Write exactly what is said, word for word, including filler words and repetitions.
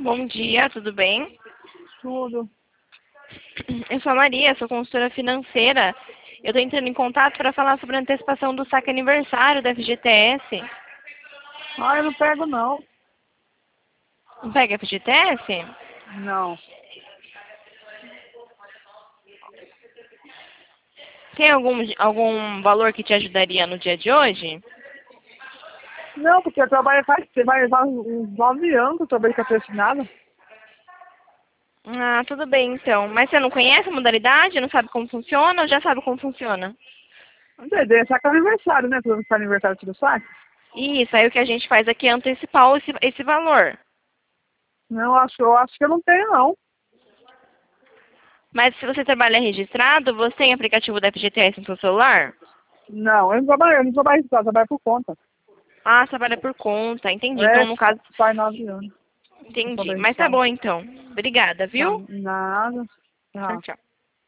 Bom dia, tudo bem? Tudo. Eu sou a Maria, sou consultora financeira. Eu estou entrando em contato para falar sobre a antecipação do saque aniversário da F G T S. Ah, eu não pego não. Não pega F G T S? Não. Tem algum, algum valor que te ajudaria no dia de hoje? Não, porque eu trabalho faz, você vai levar uns nove anos que eu trabalho com a pressionada. Ah, tudo bem então. Mas você não conhece a modalidade? Não sabe como funciona ou já sabe como funciona? Não tem ideia, saca aniversário, né? Quando faz aniversário tira o saque. Isso, aí o que a gente faz aqui é antecipar esse, esse valor. Não, acho, eu acho que eu não tenho não. Mas se você trabalha registrado, você tem aplicativo da F G T S no seu celular? Não, eu não trabalho, eu não trabalho registrado, eu trabalho por conta. Ah, trabalha por conta, entendi. Então, É, no caso, faz nove anos. Não entendi. trabalho Mas tá registrado. bom então. Obrigada, Tá, viu? nada. Tchau, Tá. tchau.